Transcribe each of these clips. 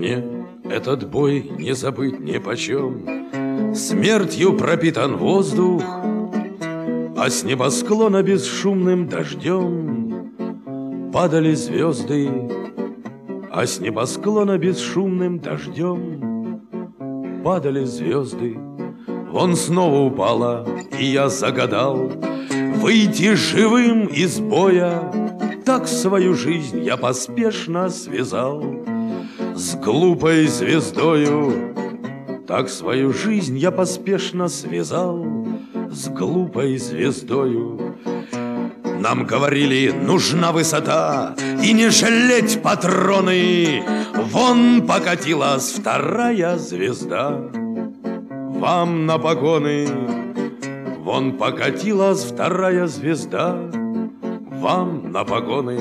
мне этот бой не забыть ни почем. Смертью пропитан воздух, а с небосклона бесшумным дождем падали звезды, а с небосклона бесшумным дождем падали звезды. Вон снова упала, и я загадал выйти живым из боя. Так свою жизнь я поспешно связал с глупой звездою. Так свою жизнь я поспешно связал с глупой звездою. Нам говорили, нужна высота и не жалеть патроны. Вон покатилась вторая звезда вам на погоны. Вон покатилась вторая звезда вам на погоны.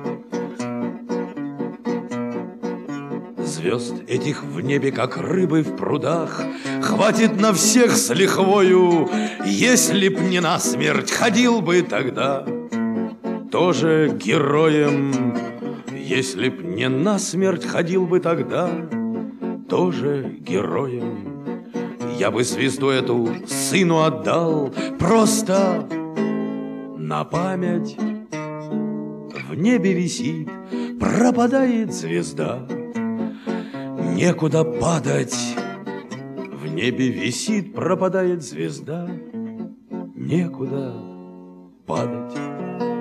Звезд этих в небе, как рыбы в прудах, хватит на всех с лихвою. Если б не насмерть, ходил бы тогда тоже героем. Если б не насмерть, ходил бы тогда тоже героем. Я бы звезду эту сыну отдал просто на память. В небе висит, пропадает звезда, некуда падать. В небе висит, пропадает звезда, некуда падать.